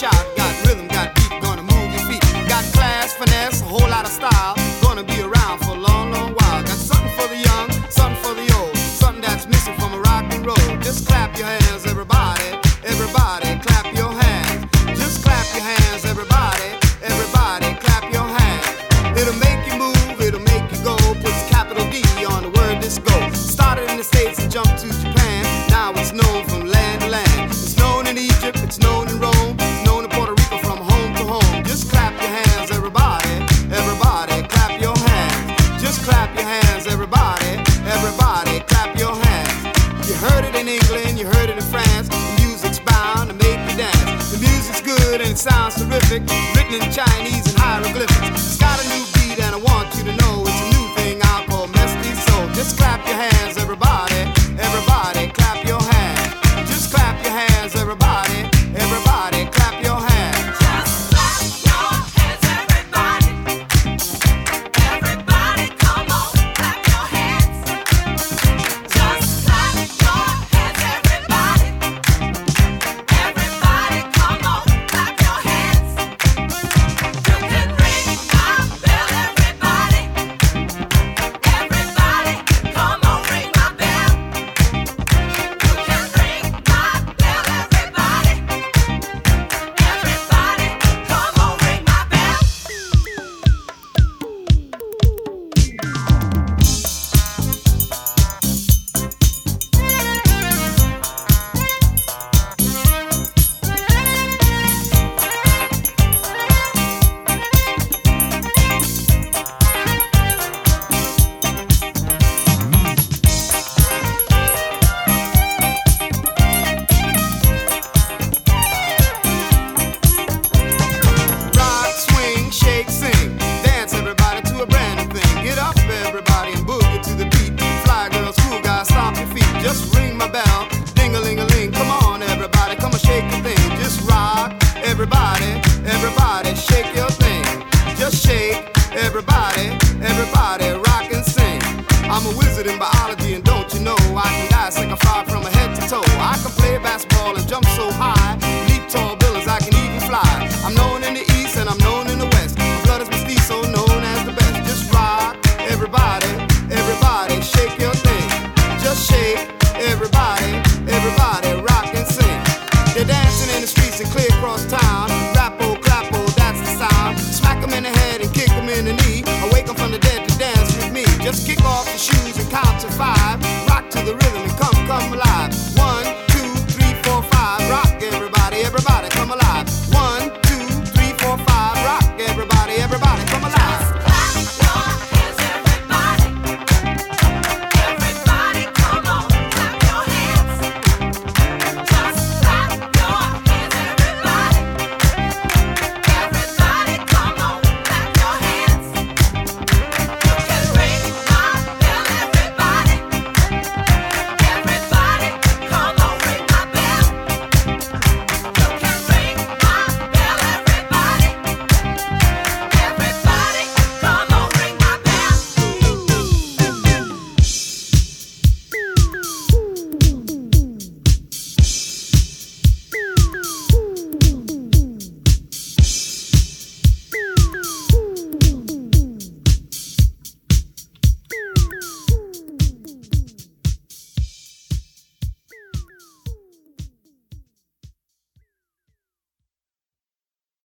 shout, got rhythm, got beat, gonna move your feet. Got class, finesse, a whole lot of style, gonna be around for a long, long while. Got something for the young, something for the old, something that's missing from a rock and roll. Just clap your hands, everybody, everybody, clap your hands. Just clap your hands, everybody, everybody, clap your hands. It'll make you move, it'll make you go. Puts capital D on the word disco. Started in the States and jumped to Japan. Now it's known from land to land. It's known in Egypt, it's known in Rome, it's known in Puerto Rico from home to home. Just clap your hands, everybody, everybody, clap your hands. Just clap your hands, everybody, everybody, clap your hands. You heard it in England, you heard it in France. The music's bound to make you dance. The music's good and it sounds terrific. Written in Chinese and hieroglyphics. It's got a new beat and I want you to know it's a new thing I'll call mestizo. Just clap your hands, everybody, everybody, clap your hands. Just clap your hands, everybody, everybody, clap your hands. Just clap your hands, everybody. Everybody, come on, clap your hands. Just clap your hands, everybody. Everybody, come on, clap your hands. You can ring my bell, everybody. Everybody, come on, ring my bell. You can ring my bell, everybody. Everybody, come on, ring my bell. Rock, swing, shake, sing. Dance everybody to a brand new thing. Get up everybody and boogie to the beat. Fly girls, cool guys, stomp your feet. Just ring my bell, ding-a-ling-a-ling. Come on everybody, come and shake your thing. Just rock, everybody, everybody, shake your thing. Just shake, everybody, everybody, rock and sing. I'm a wizard in biology and don't you know I can dissect a frog from a head to toe. I can play basketball and jump so high, leap tall buildings, I can even fly. I'm known in the east and I'm known in the west. My blood is mestizo, known as the best. Just rock, everybody, everybody, shake your thing. Just shake, everybody, everybody, rock and sing. They're dancing in the streets and clear across town.